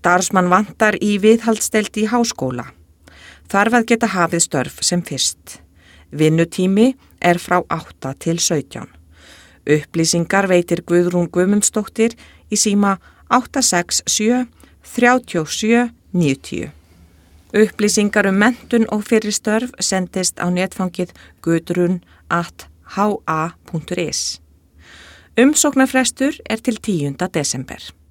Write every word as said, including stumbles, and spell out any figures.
Starfsmann vantar í viðhaldsdeild í háskóla. Þarf að geta hafið störf sem fyrst. Vinnutími er frá átta til sautján. Upplýsingar veitir Guðrún Guðmundsdóttir í síma átta sex sjö þrjú sjö níu null. Upplýsingar um menntun og fyrri störf sendist á netfangið gudrun at h a punktur is. Umsóknarfrestur er til tíunda desember.